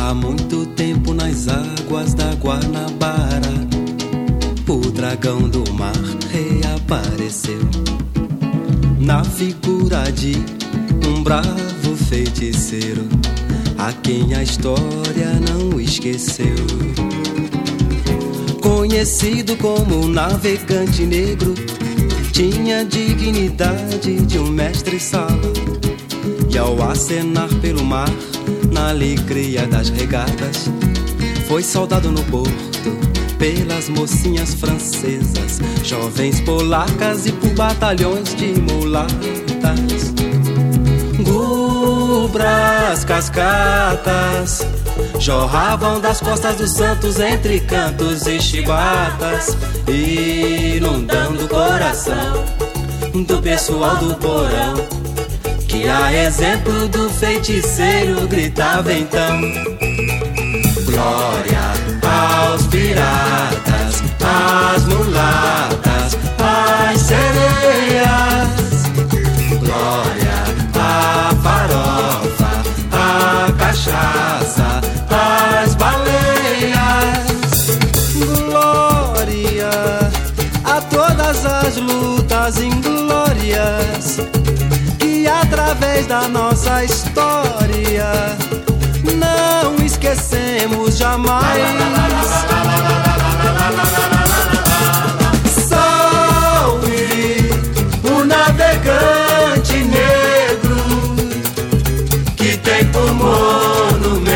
Há muito tempo nas águas da Guanabara, o dragão do mar reapareceu na figura de um bravo feiticeiro, a quem a história não esqueceu. Conhecido como o navegante negro, tinha dignidade de um mestre-sala, e ao acenar pelo mar, na alegria das regatas, foi saudado no porto pelas mocinhas francesas, jovens polacas e por batalhões de mulatas. Gubras, cascatas jorravam das costas dos santos entre cantos e chibatas, inundando o coração do pessoal do porão, que a exemplo do feiticeiro gritava então: glória aos piratas, às mulatas, às sereias, glória à farofa, à cachaça, às baleias, glória a todas as lutas inglórias que através da nossa história não esquecemos jamais. Salve o navegante negro, que tem por monumento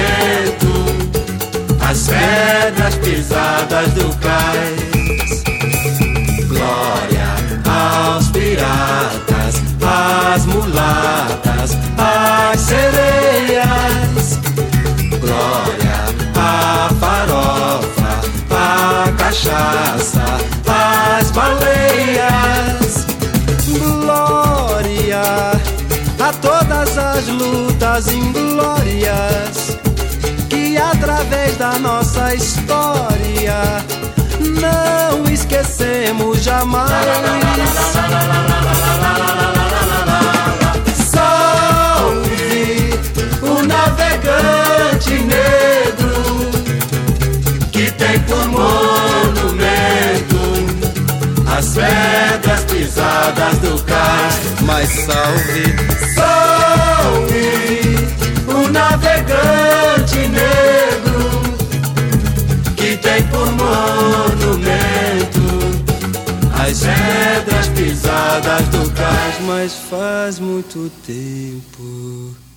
as pedras pisadas do cais. Glória aos piratas, às mulatas, às sereias, glória à farofa, à cachaça, às baleias, glória a todas as lutas inglórias que através da nossa história não esquecemos jamais. Salve o navegante negro, que tem por monumento as pedras pisadas do cais. Mas salve, salve o navegante negro, que tem por monumento as pedras pisadas do cais. Mas faz muito tempo